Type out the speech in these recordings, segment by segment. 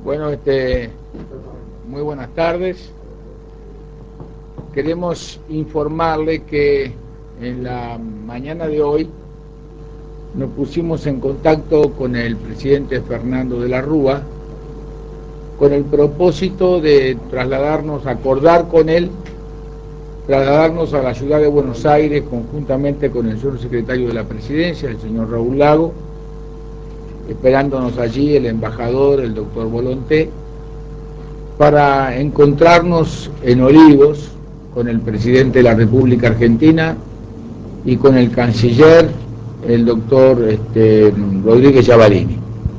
Bueno, muy buenas tardes. Queremos informarle que en la mañana de hoy nos pusimos en contacto con el presidente Fernando de la Rúa con el propósito de acordar con él, trasladarnos a la ciudad de Buenos Aires conjuntamente con el señor secretario de la Presidencia, el señor Raúl Lago, esperándonos allí el embajador, el doctor Volonté, para encontrarnos en Olivos con el presidente de la República Argentina y con el canciller, el doctor Rodríguez Yavarini.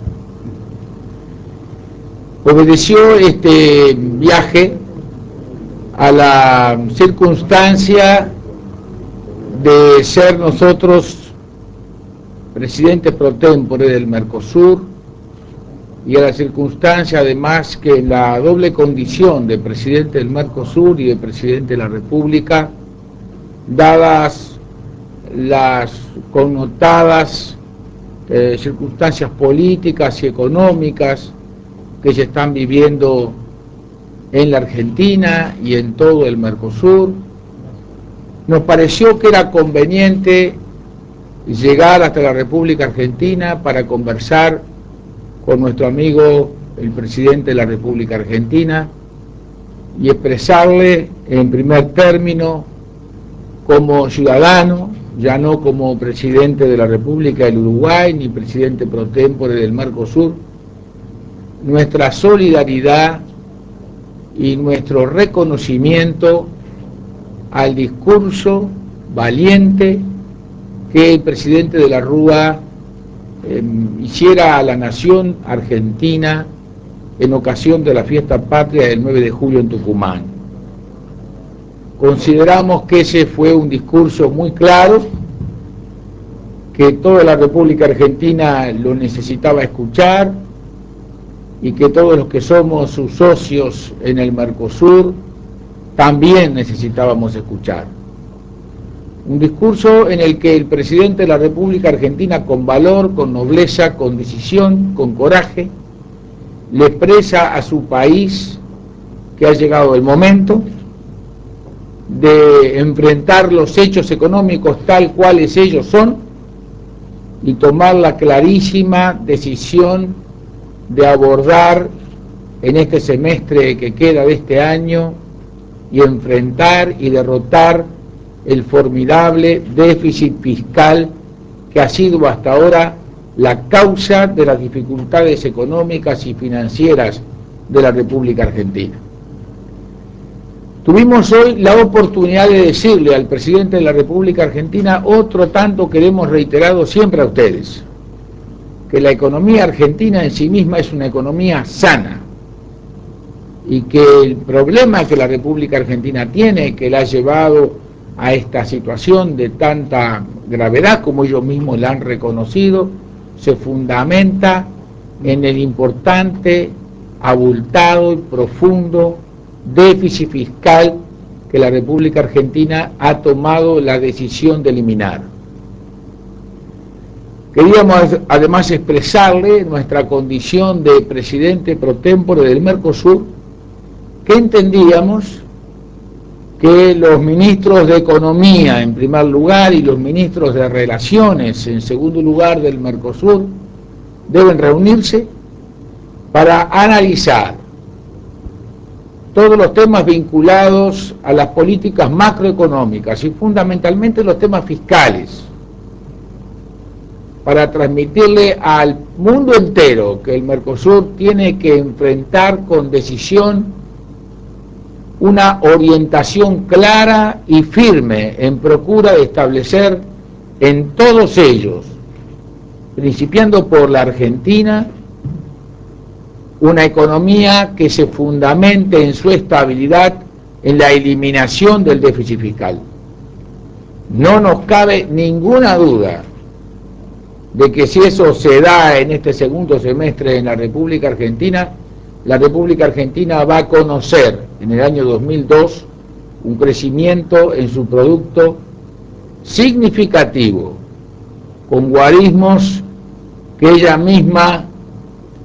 Obedeció este viaje a la circunstancia de ser nosotros presidentes pro tempore del Mercosur y a la circunstancia además que la doble condición de presidente del Mercosur y de presidente de la República, dadas las connotadas circunstancias políticas y económicas que se están viviendo en la Argentina y en todo el Mercosur, nos pareció que era conveniente llegar hasta la República Argentina para conversar con nuestro amigo el presidente de la República Argentina y expresarle en primer término, como ciudadano, ya no como presidente de la República del Uruguay ni presidente pro tempore del Mercosur, nuestra solidaridad y nuestro reconocimiento al discurso valiente que el presidente de la Rúa hiciera a la nación argentina en ocasión de la fiesta patria del 9 de julio en Tucumán. Consideramos que ese fue un discurso muy claro, que toda la República Argentina lo necesitaba escuchar y que todos los que somos sus socios en el Mercosur también necesitábamos escuchar. Un discurso en el que el presidente de la República Argentina, con valor, con nobleza, con decisión, con coraje, le expresa a su país que ha llegado el momento de enfrentar los hechos económicos tal cuales ellos son y tomar la clarísima decisión de abordar en este semestre que queda de este año y enfrentar y derrotar el formidable déficit fiscal que ha sido hasta ahora la causa de las dificultades económicas y financieras de la República Argentina. Tuvimos hoy la oportunidad de decirle al presidente de la República Argentina otro tanto que le hemos reiterado siempre a ustedes, que la economía argentina en sí misma es una economía sana y que el problema que la República Argentina tiene, que la ha llevado a esta situación de tanta gravedad, como ellos mismos la han reconocido, se fundamenta en el importante, abultado y profundo déficit fiscal que la República Argentina ha tomado la decisión de eliminar. Queríamos además expresarle nuestra condición de presidente pro tempore del Mercosur, que entendíamos que los ministros de Economía en primer lugar y los ministros de Relaciones en segundo lugar del Mercosur deben reunirse para analizar todos los temas vinculados a las políticas macroeconómicas y fundamentalmente los temas fiscales, para transmitirle al mundo entero que el Mercosur tiene que enfrentar con decisión una orientación clara y firme en procura de establecer en todos ellos, principiando por la Argentina, una economía que se fundamente en su estabilidad en la eliminación del déficit fiscal. No nos cabe ninguna duda de que si eso se da en este segundo semestre en la República Argentina va a conocer en el año 2002 un crecimiento en su producto significativo, con guarismos que ella misma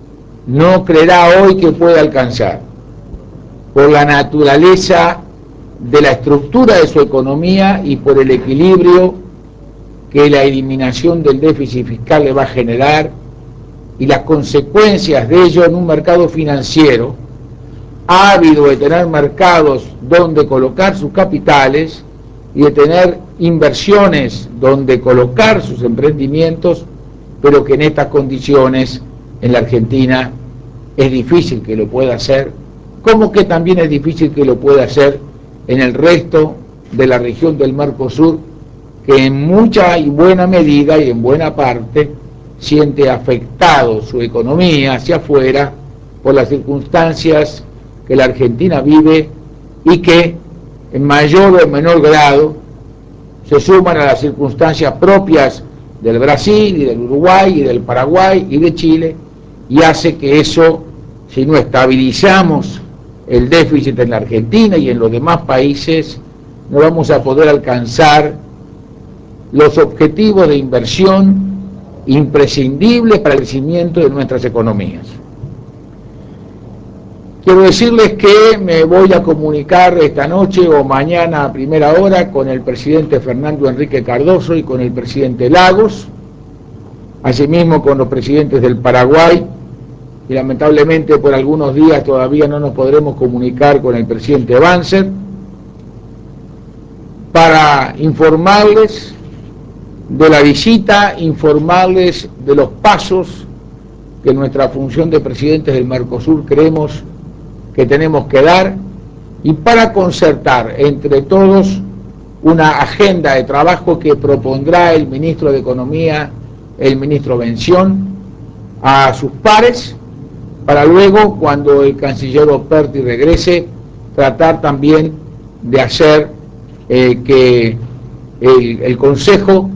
no creerá hoy que puede alcanzar, por la naturaleza de la estructura de su economía y por el equilibrio que la eliminación del déficit fiscal le va a generar y las consecuencias de ello en un mercado financiero ávido de tener mercados donde colocar sus capitales y de tener inversiones donde colocar sus emprendimientos, pero que en estas condiciones en la Argentina es difícil que lo pueda hacer, como que también es difícil que lo pueda hacer en el resto de la región del Mercosur, que en mucha y buena medida y en buena parte siente afectado su economía hacia afuera por las circunstancias que la Argentina vive y que en mayor o en menor grado se suman a las circunstancias propias del Brasil y del Uruguay y del Paraguay y de Chile, y hace que eso, si no estabilizamos el déficit en la Argentina y en los demás países, no vamos a poder alcanzar los objetivos de inversión imprescindibles para el crecimiento de nuestras economías. Quiero decirles que me voy a comunicar esta noche o mañana a primera hora con el presidente Fernando Enrique Cardoso y con el presidente Lagos, asimismo con los presidentes del Paraguay, y lamentablemente por algunos días todavía no nos podremos comunicar con el presidente Banzer, para informarles de la visita, informarles de los pasos que nuestra función de presidentes del Mercosur creemos que tenemos que dar, y para concertar entre todos una agenda de trabajo que propondrá el ministro de Economía, el ministro Bención, a sus pares, para luego, cuando el canciller Operti regrese, tratar también de hacer que el Consejo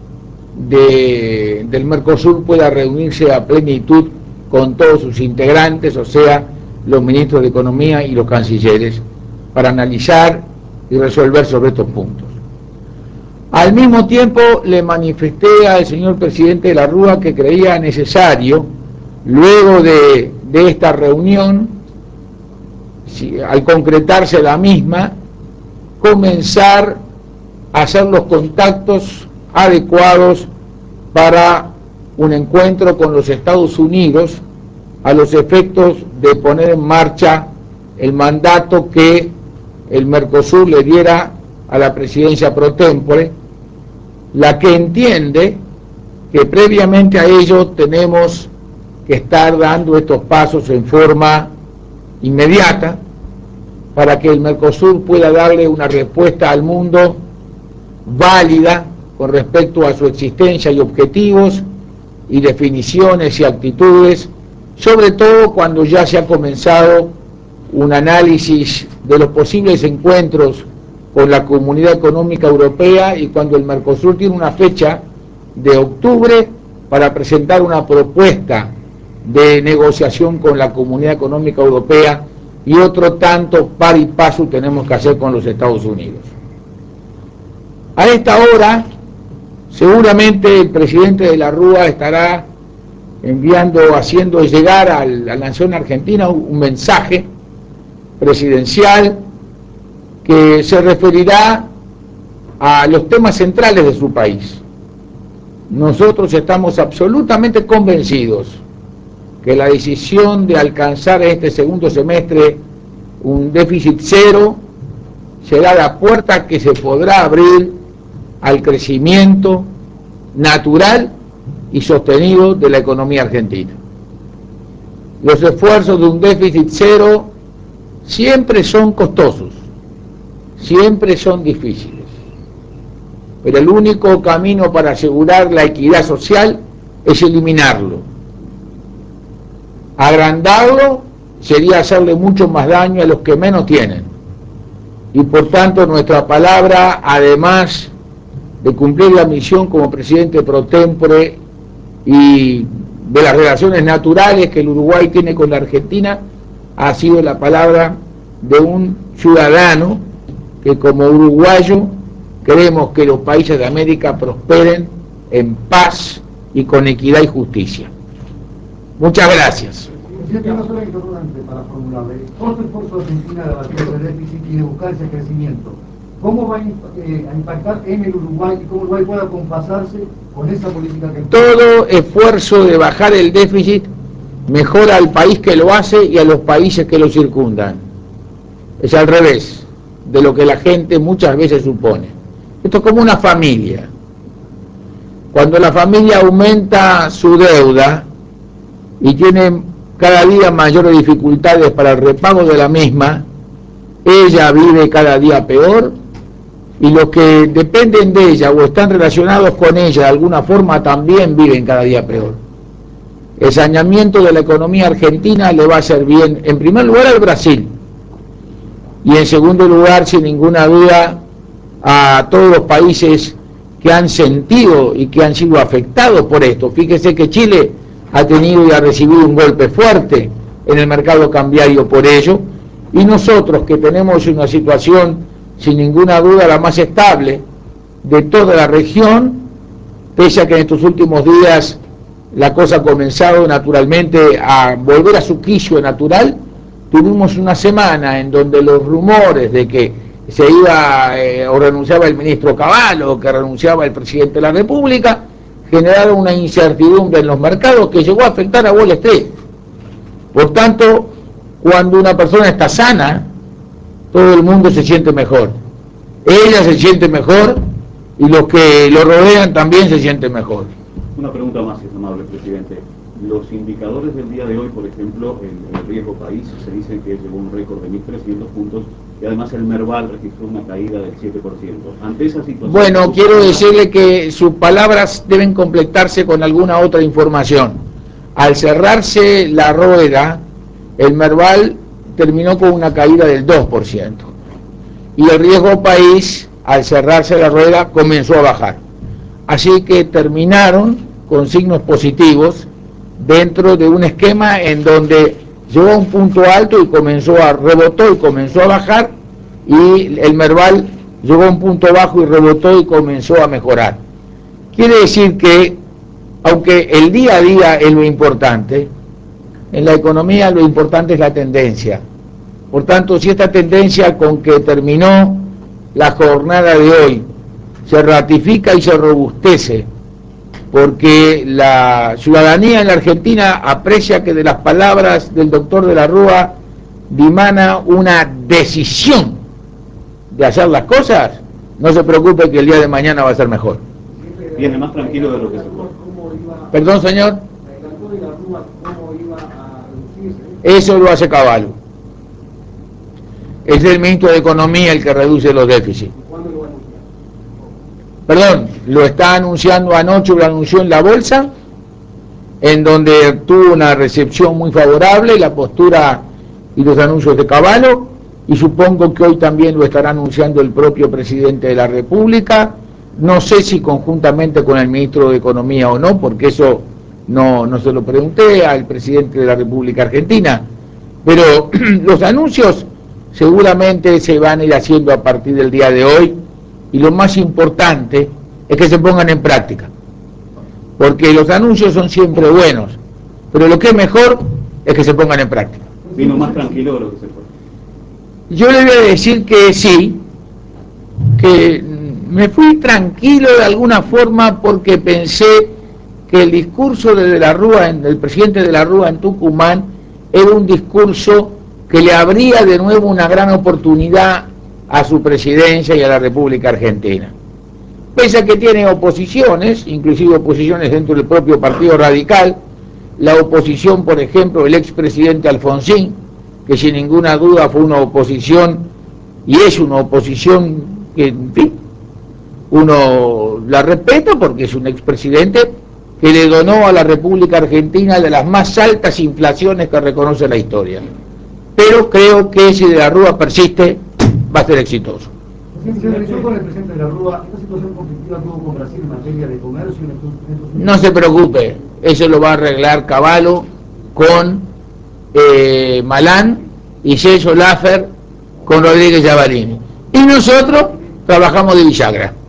del Mercosur pueda reunirse a plenitud con todos sus integrantes, o sea, los ministros de Economía y los cancilleres, para analizar y resolver sobre estos puntos. Al mismo tiempo le manifesté al señor presidente de la Rúa que creía necesario, luego de esta reunión, al concretarse la misma, comenzar a hacer los contactos adecuados para un encuentro con los Estados Unidos a los efectos de poner en marcha el mandato que el Mercosur le diera a la presidencia pro tempore, la que entiende que previamente a ello tenemos que estar dando estos pasos en forma inmediata para que el Mercosur pueda darle una respuesta al mundo válida con respecto a su existencia y objetivos y definiciones y actitudes, sobre todo cuando ya se ha comenzado un análisis de los posibles encuentros con la Comunidad Económica Europea y cuando el Mercosur tiene una fecha de octubre para presentar una propuesta de negociación con la Comunidad Económica Europea, y otro tanto par y paso tenemos que hacer con los Estados Unidos. A esta hora seguramente el presidente de la Rúa estará haciendo llegar a la nación argentina un mensaje presidencial que se referirá a los temas centrales de su país. Nosotros estamos absolutamente convencidos que la decisión de alcanzar en este segundo semestre un déficit cero será la puerta que se podrá abrir al crecimiento natural y sostenido de la economía argentina. Los esfuerzos de un déficit cero siempre son costosos, siempre son difíciles, pero el único camino para asegurar la equidad social es eliminarlo. Agrandarlo sería hacerle mucho más daño a los que menos tienen, y por tanto nuestra palabra, además de cumplir la misión como presidente pro tempore y de las relaciones naturales que el Uruguay tiene con la Argentina, ha sido la palabra de un ciudadano que como uruguayo queremos que los países de América prosperen en paz y con equidad y justicia. Muchas gracias. Presidente, una sola interrogante para formularle. Otro esfuerzo de Argentina de abatir el déficit y de buscar ese crecimiento, ¿cómo va a impactar en el Uruguay y cómo Uruguay pueda compasarse con esa política que... Todo esfuerzo de bajar el déficit mejora al país que lo hace y a los países que lo circundan. Es al revés de lo que la gente muchas veces supone. Esto es como una familia. Cuando la familia aumenta su deuda y tiene cada día mayores dificultades para el repago de la misma, ella vive cada día peor y los que dependen de ella o están relacionados con ella de alguna forma también viven cada día peor. El saneamiento de la economía argentina le va a hacer bien, en primer lugar, al Brasil, y en segundo lugar, sin ninguna duda, a todos los países que han sentido y que han sido afectados por esto. Fíjese que Chile ha tenido y ha recibido un golpe fuerte en el mercado cambiario por ello, y nosotros que tenemos una situación sin ninguna duda la más estable de toda la región, pese a que en estos últimos días la cosa ha comenzado naturalmente a volver a su quicio natural, tuvimos una semana en donde los rumores de que se iba o renunciaba el ministro Cavallo o que renunciaba el presidente de la República generaron una incertidumbre en los mercados que llegó a afectar a Wall Street. Por tanto, cuando una persona está sana, todo el mundo se siente mejor. Ella se siente mejor y los que lo rodean también se sienten mejor. Una pregunta más, si es amable, presidente. Los indicadores del día de hoy, por ejemplo, el riesgo país, se dice que llegó un récord de 1.300 puntos y además el Merval registró una caída del 7%. Ante esa situación... Bueno, quiero decirle que sus palabras deben completarse con alguna otra información. Al cerrarse la rueda, el Merval terminó con una caída del 2%. Y el riesgo país, al cerrarse la rueda, comenzó a bajar. Así que terminaron con signos positivos dentro de un esquema en donde llegó a un punto alto y rebotó y comenzó a bajar, y el Merval llegó a un punto bajo y rebotó y comenzó a mejorar. Quiere decir que, aunque el día a día es lo importante, en la economía lo importante es la tendencia. Por tanto, si esta tendencia con que terminó la jornada de hoy se ratifica y se robustece, porque la ciudadanía en la Argentina aprecia que de las palabras del doctor de la Rúa dimana una decisión de hacer las cosas, no se preocupe que el día de mañana va a ser mejor. Viene más tranquilo de lo que se fue. Perdón, señor. Eso lo hace Cavallo. Es el ministro de Economía el que reduce los déficits. Perdón, lo está anunciando anoche, lo anunció en la bolsa, en donde tuvo una recepción muy favorable, la postura y los anuncios de Cavallo, y supongo que hoy también lo estará anunciando el propio presidente de la República. No sé si conjuntamente con el ministro de Economía o no, porque eso no se lo pregunté al presidente de la República Argentina, pero los anuncios seguramente se van a ir haciendo a partir del día de hoy, y lo más importante es que se pongan en práctica, porque los anuncios son siempre buenos, pero lo que es mejor es que se pongan en práctica. Vino más tranquilo de lo que se fue. Yo le voy a decir que sí, que me fui tranquilo de alguna forma porque pensé que el discurso de la Rúa, del presidente de la Rúa en Tucumán, era un discurso que le abría de nuevo una gran oportunidad a su presidencia y a la República Argentina. Pese a que tiene oposiciones, inclusive oposiciones dentro del propio Partido Radical, la oposición, por ejemplo, el expresidente Alfonsín, que sin ninguna duda fue una oposición, y es una oposición que, en fin, uno la respeta porque es un expresidente que le donó a la República Argentina de las más altas inflaciones que reconoce la historia. Pero creo que si de la Rúa persiste, va a ser exitoso. Se realizó con el presidente de la Rúa esta situación conflictiva que hubo con Brasil en materia de comercio. No se preocupe, eso lo va a arreglar Cavallo con Malán y Celso Laffer con Rodríguez Llavarini. Y nosotros trabajamos de bisagra.